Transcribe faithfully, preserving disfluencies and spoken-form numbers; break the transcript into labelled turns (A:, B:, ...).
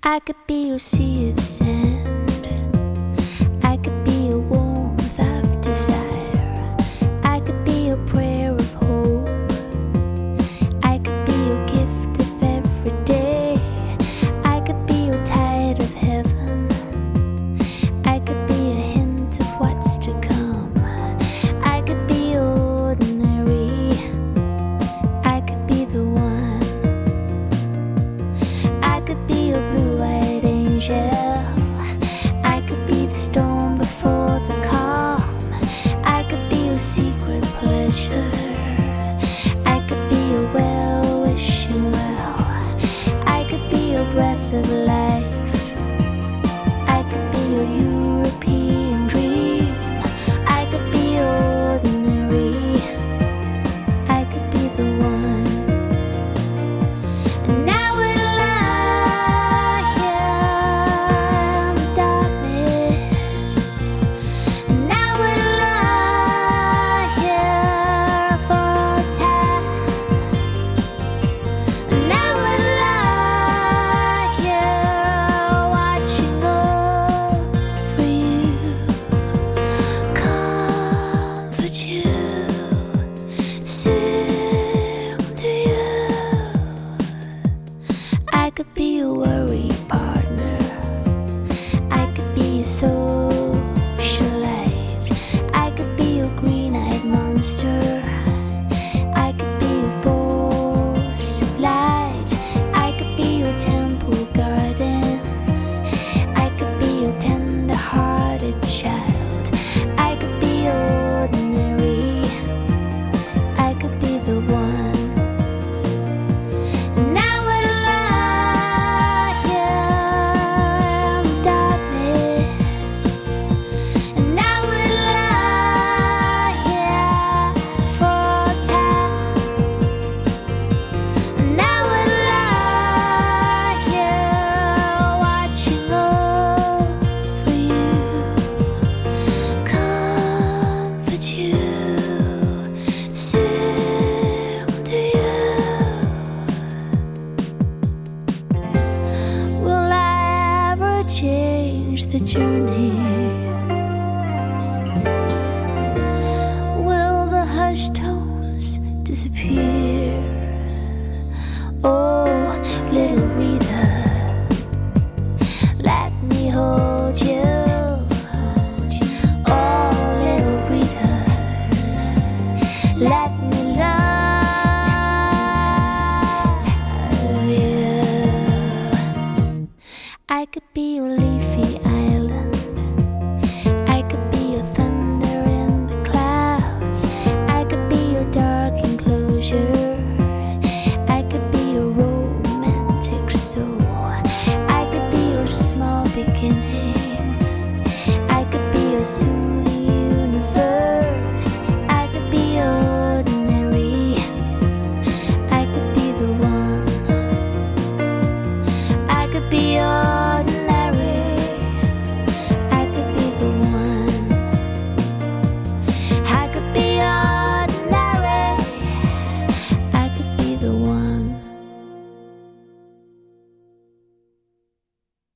A: I could be your sea of sand. I could be a warmth of desire. I could be your prayer of hope. I could be your gift of every day. I could be your tide of heaven. I could be a hint of what's to come. I could be ordinary. I could be the one. I could be your blue-eyed angel. I could be the storm before the calm. I could be your secret pleasure. I could be your well-wishing well. I could be your breath of life. I could be your European dream. I could be ordinary. I could be the one. And I would lie here in the darkness. And I would lie here for all time. And I would lie here watching over you, comfort you, sing to you. I could be a worry partner. I could be a socialite. I could be your green-eyed monster. I could be a force of light. I could be your temple garden. I could be your tender-hearted child. I could be ordinary. I could be the one. And I would lie here in the darkness. And I would lie here for all time. And I would lie here watching over you, comfort you, sing to you. Will I ever change the journey? Will the hushed tones disappear? Oh, little Rita, let me hold you. Oh, little Rita, let me love you. I could be your leaf